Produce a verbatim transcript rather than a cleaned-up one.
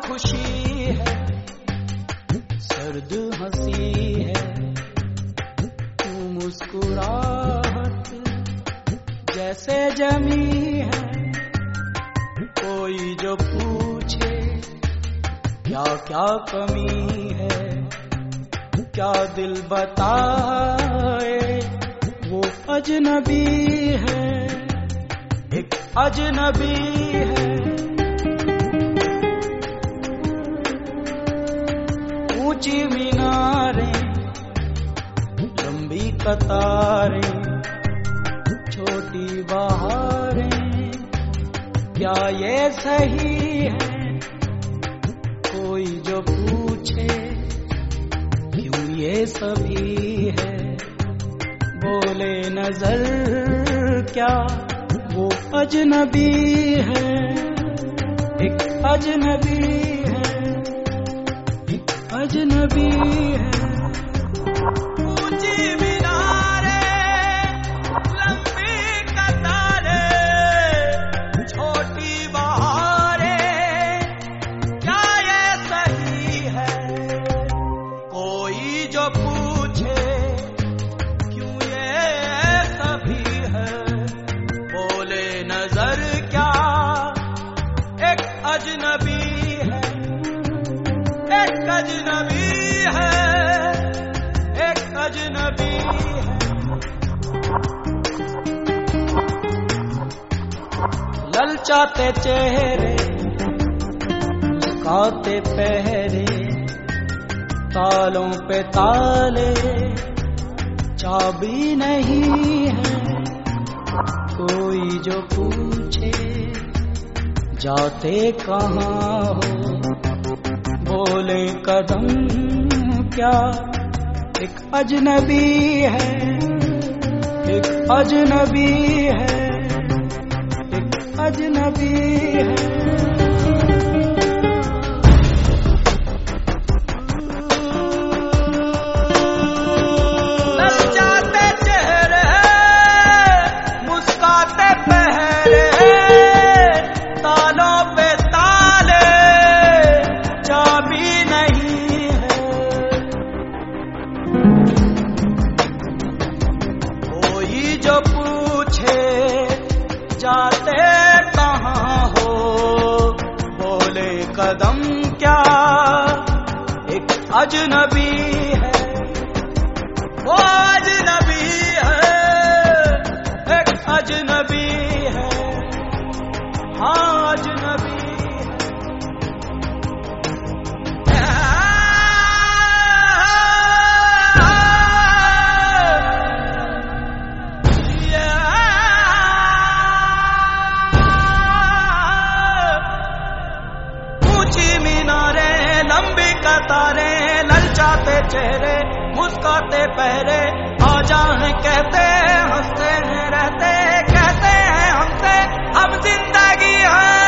खुशी है, सर्द हंसी है, तू मुस्कुराहट जैसे जमी है। कोई जो पूछे क्या क्या कमी है, क्या दिल बताए वो अजनबी है, एक अजनबी है। ऊंची मीनारें, लंबी कतारें, छोटी बहारें, क्या ये सही है? कोई जो पूछे क्यों ये सभी है, बोले नजर क्या वो अजनबी है, एक अजनबी है, एक अजनबी है। ऊंची मीनारें, लंबी कतारें, छोटी बहारें, क्या ये सही है? कोई जो पूछे क्यों ये सभी है, बोले नजर क्या एक अजनबी है, एक अजनबी है, एक अजनबी है। ललचाते चेहरे, मुस्काते पहरे, तालों पे ताले, चाबी नहीं है। कोई जो पूछे जाते कहाँ हो, बोले कदम क्या एक अजनबी है, एक अजनबी है, एक अजनबी है। ललचाते चेहरे, मुस्काते पहरे, तालों पे ताले, चाबी नहीं है। कोई जो पूछे जाते कहाँ हो, बोले कदम क्या एक अजनबी है, वो अजनबी है, एक अजनबी है, हाँ अजनबी कतारें, ललचाते चेहरे, मुस्काते पहरे, आ जाने कहते हंसते हैं रहते, कहते हैं हमसे अब जिंदगी है।